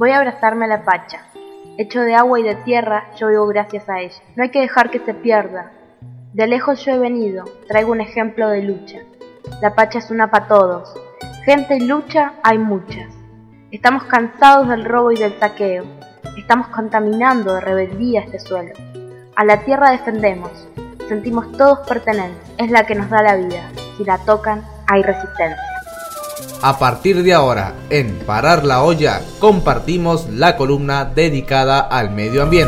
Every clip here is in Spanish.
Voy a abrazarme a la Pacha. Hecho de agua y de tierra, yo vivo gracias a ella. No hay que dejar que se pierda. De lejos yo he venido, traigo un ejemplo de lucha. La Pacha es una para todos. Gente y lucha hay muchas. Estamos cansados del robo y del saqueo. Estamos contaminando de rebeldía este suelo. A la tierra defendemos. Sentimos todos pertenencia. Es la que nos da la vida. Si la tocan, hay resistencia. A partir de ahora, en Parar la Olla, compartimos la columna dedicada al medio ambiente.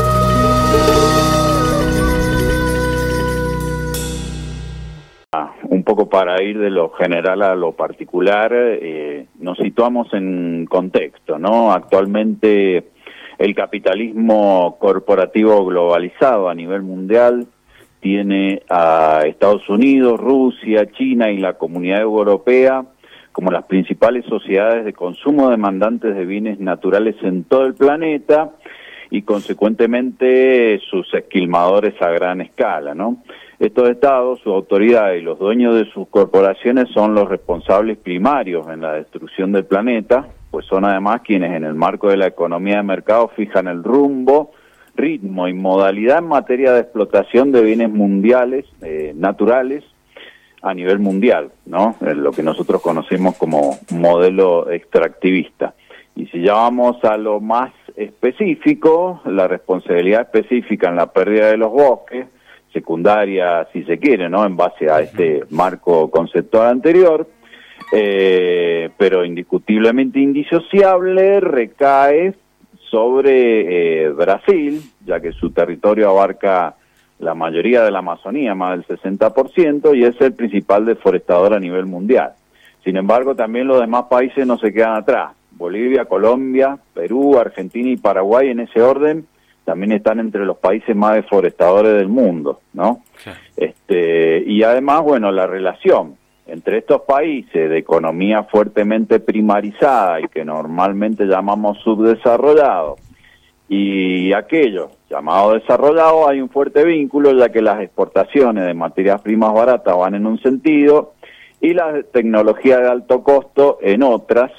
Un poco para ir de lo general a lo particular, nos situamos en contexto, ¿no? Actualmente el capitalismo corporativo globalizado a nivel mundial tiene a Estados Unidos, Rusia, China y la Comunidad Europea como las principales sociedades de consumo demandantes de bienes naturales en todo el planeta y consecuentemente sus esquilmadores a gran escala, ¿no? Estos estados, sus autoridades y los dueños de sus corporaciones son los responsables primarios en la destrucción del planeta, pues son además quienes en el marco de la economía de mercado fijan el rumbo, ritmo y modalidad en materia de explotación de bienes mundiales, naturales, a nivel mundial, ¿no? Lo que nosotros conocemos como modelo extractivista. Y si ya vamos a lo más específico, la responsabilidad específica en la pérdida de los bosques, secundaria si se quiere, ¿no? En base a este marco conceptual anterior, pero indiscutiblemente indisociable, recae sobre Brasil, ya que su territorio abarca la mayoría de la Amazonía, más del 60%, y es el principal deforestador a nivel mundial. Sin embargo, también los demás países no se quedan atrás. Bolivia, Colombia, Perú, Argentina y Paraguay, en ese orden, también están entre los países más deforestadores del mundo, ¿no? Sí. Y además, bueno, la relación entre estos países de economía fuertemente primarizada y que normalmente llamamos subdesarrollados, y aquellos llamados desarrollados, hay un fuerte vínculo, ya que las exportaciones de materias primas baratas van en un sentido y las tecnologías de alto costo en otras,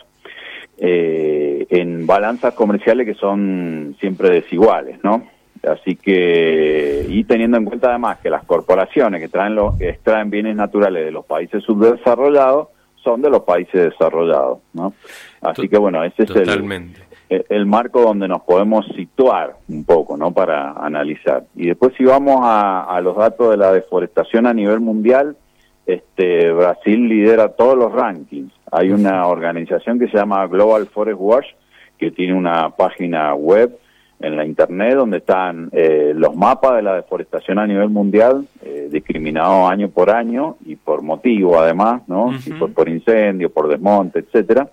en balanzas comerciales que son siempre desiguales, ¿no? Así que, y teniendo en cuenta además que las corporaciones que extraen bienes naturales de los países subdesarrollados son de los países desarrollados, ¿no? Así que bueno, ese es el marco donde nos podemos situar un poco, ¿no? Para analizar. Y después si vamos a los datos de la deforestación a nivel mundial, Brasil lidera todos los rankings. Hay una organización que se llama Global Forest Watch, que tiene una página web en la internet donde están los mapas de la deforestación a nivel mundial, discriminados año por año y por motivo además, ¿no? Por incendio, por desmonte, etcétera.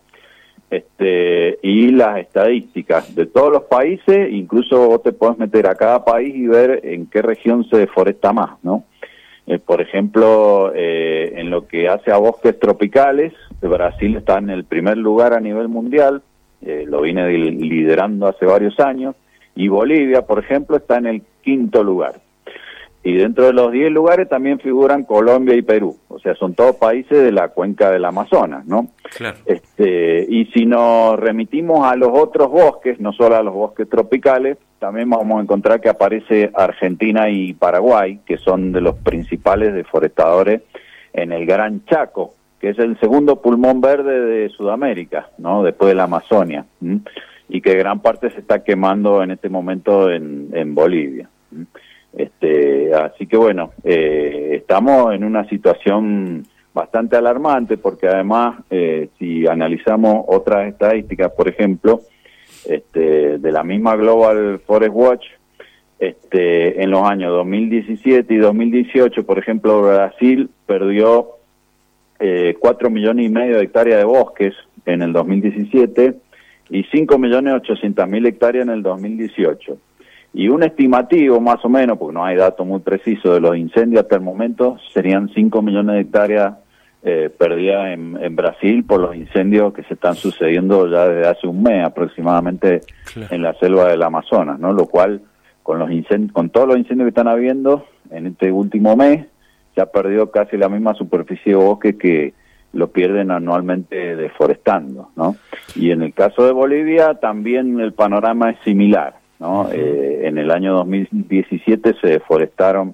Y las estadísticas de todos los países, incluso vos te podés meter a cada país y ver en qué región se deforesta más, ¿no? Por ejemplo, en lo que hace a bosques tropicales, Brasil está en el primer lugar a nivel mundial, lo viene liderando hace varios años, y Bolivia, por ejemplo, está en el 5º lugar. Y dentro de los 10 lugares también figuran Colombia y Perú, o sea, son todos países de la cuenca del Amazonas, ¿no? Claro. Y si nos remitimos a los otros bosques, no solo a los bosques tropicales, también vamos a encontrar que aparece Argentina y Paraguay, que son de los principales deforestadores en el Gran Chaco, que es el segundo pulmón verde de Sudamérica, ¿no? Después de la Amazonia, y que gran parte se está quemando en este momento en Bolivia. Así que bueno, estamos en una situación bastante alarmante porque además si analizamos otras estadísticas, por ejemplo, de la misma Global Forest Watch, en los años 2017 y 2018, por ejemplo, Brasil perdió 4,5 millones de hectáreas de bosques en el 2017 y 5.800.000 hectáreas en el 2018. Y un estimativo más o menos, porque no hay datos muy precisos de los incendios hasta el momento, serían 5 millones de hectáreas perdidas en Brasil por los incendios que se están sucediendo ya desde hace un mes aproximadamente, claro, en la selva del Amazonas, ¿no? Lo cual, con todos los incendios que están habiendo en este último mes, se ha perdido casi la misma superficie de bosque que lo pierden anualmente deforestando, ¿no? Y en el caso de Bolivia también el panorama es similar, ¿no? En el año 2017 se deforestaron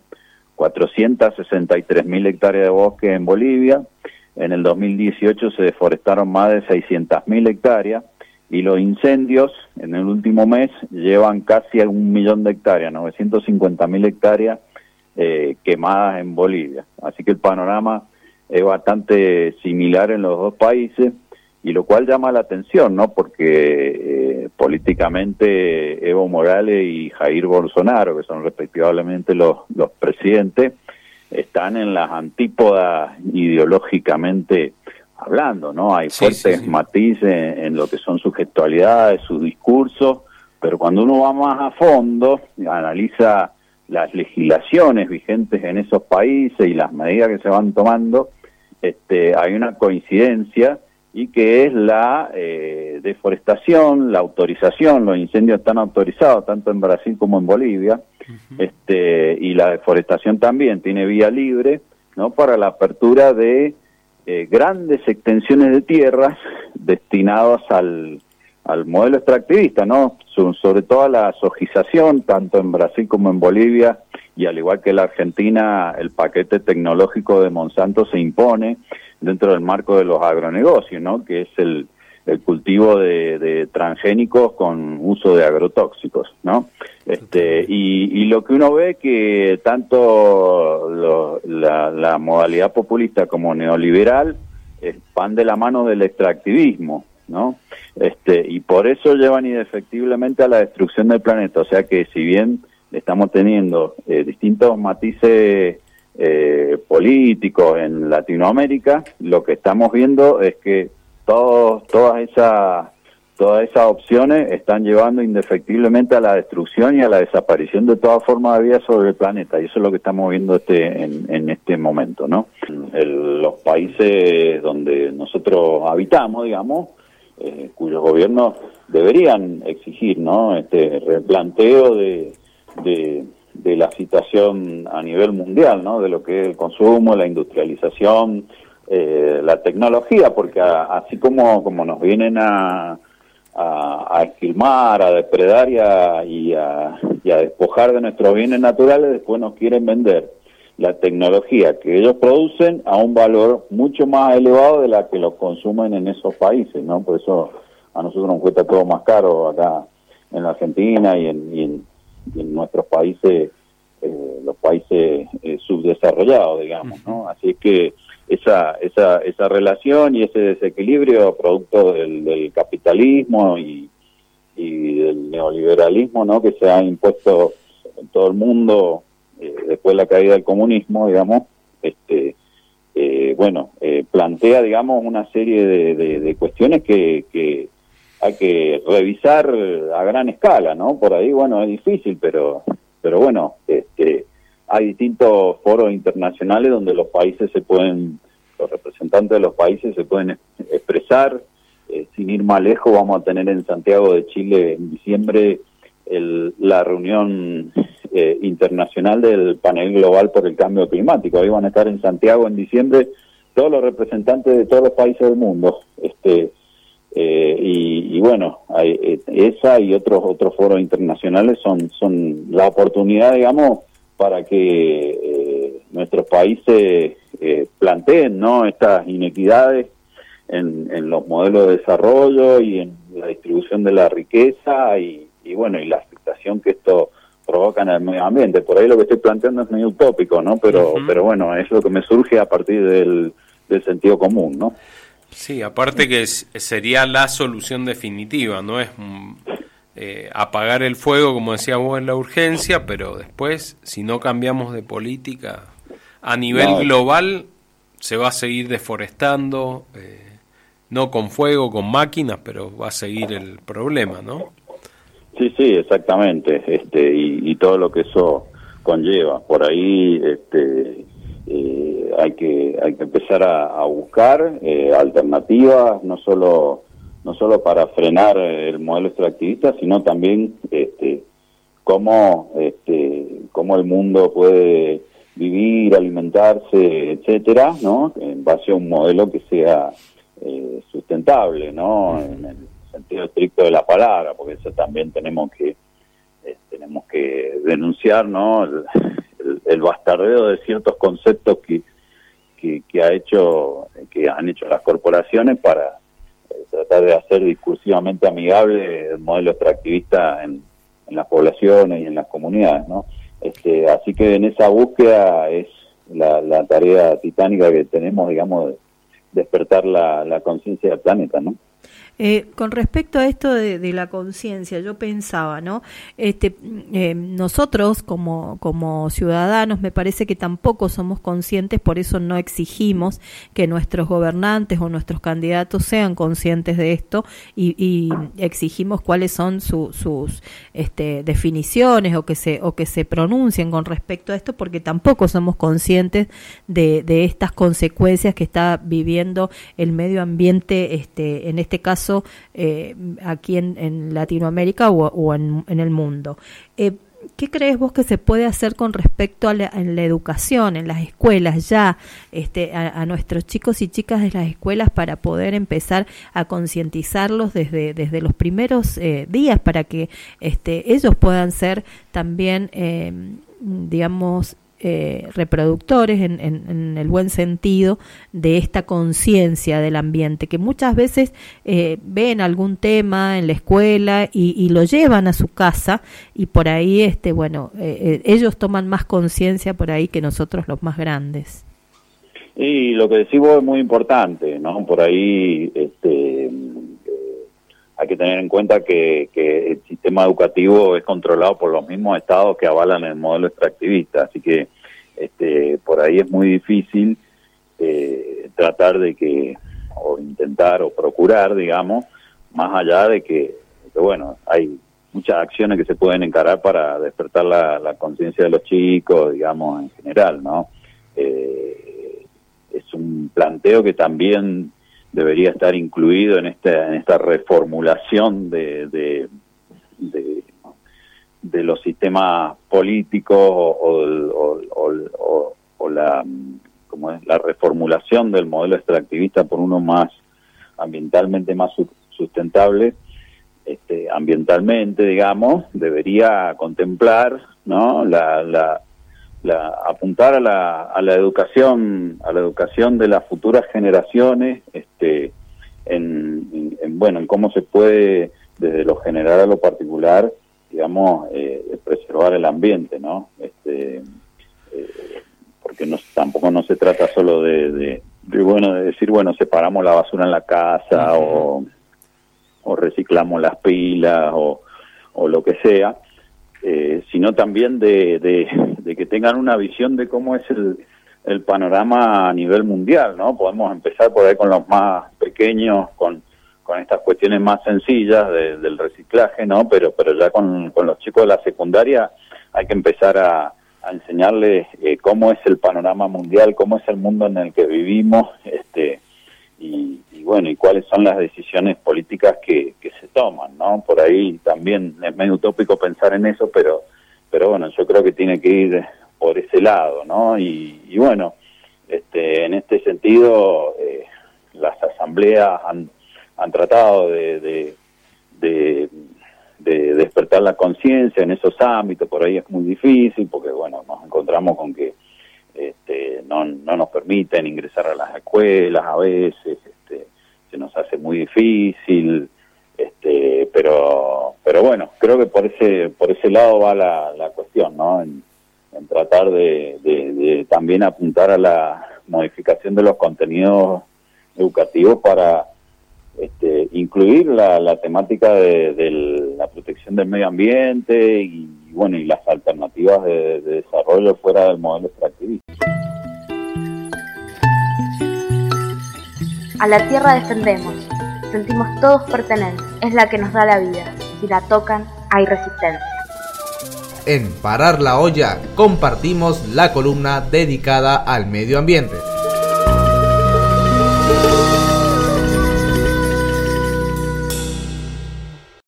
463.000 hectáreas de bosque en Bolivia, en el 2018 se deforestaron más de 600.000 hectáreas, y los incendios en el último mes llevan casi a 1.000.000 de hectáreas, 950.000 hectáreas quemadas en Bolivia. Así que el panorama es bastante similar en los dos países, y lo cual llama la atención, ¿no? Porque políticamente Evo Morales y Jair Bolsonaro, que son respectivamente los presidentes, están en las antípodas ideológicamente hablando, ¿no? Hay fuertes matices en lo que son sus gestualidades, sus discursos, pero cuando uno va más a fondo, analiza las legislaciones vigentes en esos países y las medidas que se van tomando, hay una coincidencia, y que es la deforestación, la autorización. Los incendios están autorizados tanto en Brasil como en Bolivia, y la deforestación también tiene vía libre, ¿no? Para la apertura de grandes extensiones de tierras destinadas al modelo extractivista, ¿no? Sobre todo a la sojización, tanto en Brasil como en Bolivia, y al igual que la Argentina, el paquete tecnológico de Monsanto se impone dentro del marco de los agronegocios, ¿no? Que es el cultivo de transgénicos con uso de agrotóxicos, ¿no? Y lo que uno ve que tanto la modalidad populista como neoliberal van de la mano del extractivismo, ¿no? Y por eso llevan indefectiblemente a la destrucción del planeta. O sea que si bien estamos teniendo distintos matices políticos en Latinoamérica, lo que estamos viendo es que todas esas opciones están llevando indefectiblemente a la destrucción y a la desaparición de toda forma de vida sobre el planeta, y eso es lo que estamos viendo en este momento, ¿no? Los países donde nosotros habitamos, digamos, cuyos gobiernos deberían exigir, ¿no? Replanteo de la situación a nivel mundial, ¿no? De lo que es el consumo, la industrialización, la tecnología, porque así como nos vienen a esquilmar, a depredar y a despojar de nuestros bienes naturales, después nos quieren vender la tecnología que ellos producen a un valor mucho más elevado de la que los consumen en esos países, ¿no? Por eso a nosotros nos cuesta todo más caro acá en la Argentina y en nuestros países, los países subdesarrollados, digamos, ¿no? Así es que esa relación y ese desequilibrio producto del capitalismo y del neoliberalismo, ¿no? Que se ha impuesto en todo el mundo después de la caída del comunismo, digamos, plantea, digamos, una serie de cuestiones que hay que revisar a gran escala, ¿no? Por ahí, bueno, es difícil, pero bueno, hay distintos foros internacionales donde los representantes de los países se pueden expresar. Sin ir más lejos, vamos a tener en Santiago de Chile en diciembre la reunión internacional del panel global por el cambio climático. Ahí van a estar en Santiago en diciembre todos los representantes de todos los países del mundo. Y bueno, esa y otros foros internacionales son la oportunidad, digamos, para que nuestros países planteen, ¿no? Estas inequidades en los modelos de desarrollo y en la distribución de la riqueza y la afectación que esto provoca en el medio ambiente. Por ahí lo que estoy planteando es medio utópico, ¿no? Pero bueno, es lo que me surge a partir del sentido común, ¿no? Sí, aparte que sería la solución definitiva, no es apagar el fuego, como decía vos, en la urgencia, pero después, si no cambiamos de política a nivel global, se va a seguir deforestando, no con fuego, con máquinas, pero va a seguir el problema, ¿no? Sí, exactamente, y todo lo que eso conlleva. Por ahí hay que empezar a buscar alternativas, no solo para frenar el modelo extractivista, sino también cómo el mundo puede vivir, alimentarse, etcétera, ¿no? base a un modelo que sea sustentable, ¿no? En el sentido estricto de la palabra, porque eso también tenemos que denunciar, ¿no? El bastardeo de ciertos conceptos que han hecho las corporaciones para tratar de hacer discursivamente amigable el modelo extractivista en las poblaciones y en las comunidades, ¿no? Así que en esa búsqueda es la tarea titánica que tenemos, digamos, de despertar la conciencia del planeta, ¿no? Con respecto a esto de la conciencia, yo pensaba, ¿no? Nosotros como ciudadanos me parece que tampoco somos conscientes, por eso no exigimos que nuestros gobernantes o nuestros candidatos sean conscientes de esto y exigimos cuáles son sus definiciones o que se pronuncien con respecto a esto, porque tampoco somos conscientes de estas consecuencias que está viviendo el medio ambiente, en este caso aquí en Latinoamérica o en el mundo. ¿Qué crees vos que se puede hacer con respecto en la educación, en las escuelas ya, a nuestros chicos y chicas de las escuelas para poder empezar a concientizarlos desde los primeros días para que ellos puedan ser también, digamos, reproductores en el buen sentido de esta conciencia del ambiente, que muchas veces ven algún tema en la escuela y lo llevan a su casa y por ahí ellos toman más conciencia por ahí que nosotros los más grandes. Y lo que decís vos es muy importante, ¿no? Por ahí hay que tener en cuenta que el sistema educativo es controlado por los mismos estados que avalan el modelo extractivista, así que por ahí es muy difícil tratar de que, o intentar o procurar, digamos, más allá de que bueno, hay muchas acciones que se pueden encarar para despertar la conciencia de los chicos, digamos, en general, ¿no? Es un planteo que también debería estar incluido en esta reformulación de los sistemas políticos o la reformulación del modelo extractivista por uno más ambientalmente más sustentable. Ambientalmente, digamos, debería contemplar, ¿no? Apuntar a la educación de las futuras generaciones, en cómo se puede desde lo general a lo particular, digamos, preservar el ambiente, ¿no? Porque tampoco no se trata solo de decir, bueno, separamos la basura en la casa o reciclamos las pilas o lo que sea, sino también de que tengan una visión de cómo es el panorama a nivel mundial, ¿no? Podemos empezar por ahí con los más pequeños, con estas cuestiones más sencillas del reciclaje, ¿no? Pero ya con los chicos de la secundaria hay que empezar a enseñarles cómo es el panorama mundial, cómo es el mundo en el que vivimos, y bueno, y cuáles son las decisiones políticas que se toman, ¿no? Por ahí también es medio utópico pensar en eso, pero bueno, yo creo que tiene que ir por ese lado, ¿no? Y bueno, en este sentido, las asambleas han tratado de despertar la conciencia en esos ámbitos. Por ahí es muy difícil porque, bueno, nos encontramos con que no nos permiten ingresar a las escuelas a veces, se nos hace muy difícil, pero bueno, creo que por ese lado va la cuestión, ¿no? En tratar de también apuntar a la modificación de los contenidos educativos para incluir la temática de la protección del medio ambiente y bueno, y las alternativas de desarrollo fuera del modelo extractivista. A la tierra defendemos, sentimos todos pertenencia, es la que nos da la vida, si la tocan hay resistencia. En Parar la Olla compartimos la columna dedicada al medio ambiente.